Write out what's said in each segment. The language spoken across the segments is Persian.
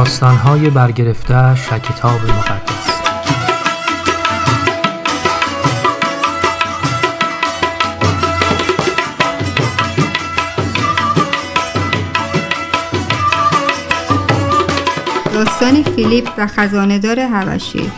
داستان‌های برگرفته‌اش از کتاب مقدس. داستان فیلیپ و خزانه‌دار حبشی.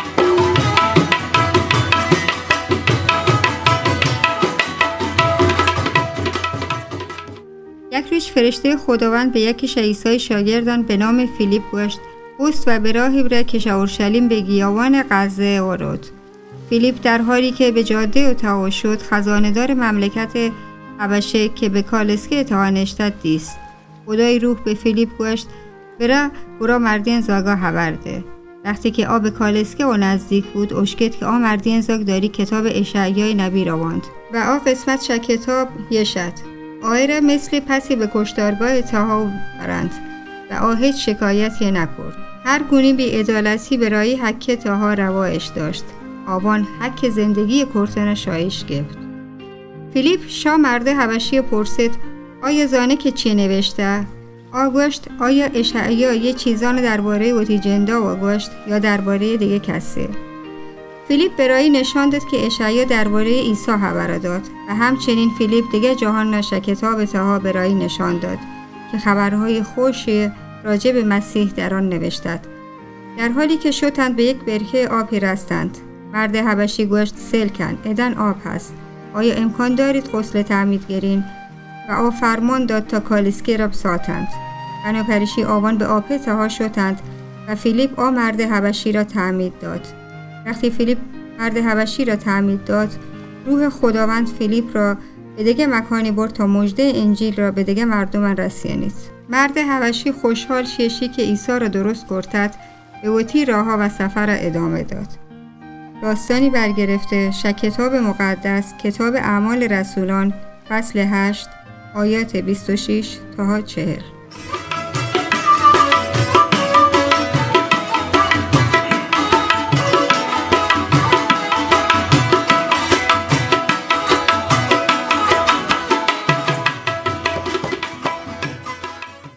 یک روز فرشته خداوند به یکی از عیسی شاگردان به نام فیلیپ گوشت بست و به راهی بره که اورشلیم به گیاوان غزه ورود. فیلیپ در حالی که به جاده اتاق شد خزانه‌دار مملکت حبشه که به کالسکه اتاق نشتد دیست. خدای روح به فیلیپ گوشت برا مردین زاگا خبر ده. وقتی که آب کالسکه و نزدیک بود اشکت که مردین زاگ داری کتاب اشعیا نبی را واند و قسمت ش کتاب یشد آیره مثل پسی به کشتارگاه تاها برند و هیچ شکایتی نکرد. هر گونه بی عدالتی برای حک تاها رواش داشت. آوان حک زندگی کرتن شایش گفت. فیلیپ شاه مرد حبشی پرسید آیا زانه که چی نوشته؟ گوشت آیا اشعیا یه چیزان درباره اوتی جندا گوشت یا درباره دیگه کسی؟ فیلیپ برای نشان داد که اشعیا درباره عیسی خبر داد و همچنین فیلیپ دیگه جهان نشه کتاب تاها برای نشان داد که خبرهای خوش راجع به مسیح در آن نوشتند. در حالی که شدند به یک برکه آبی رستند. مرد حبشی گوشت سیل کن ادن آب هست. آیا امکان دارید غسل تعمید گیرین؟ و فرمان داد تا کالسکه را بساتند. بنابراین آوان به آب تاها شدند و فیلیپ مرد حبشی را تعمید داد. وقتی فیلیپ مرد حبشی را تعمید داد، روح خداوند فیلیپ را به دیگه مکانی برد تا مژده انجیل را به دیگه مردم رسانید. مرد حبشی خوشحال شیشی که عیسی را درست کرد، به وتی راهها و سفر را ادامه داد. داستانی برگرفته ش کتاب مقدس، کتاب اعمال رسولان، فصل 8 آیات 26 تا 40.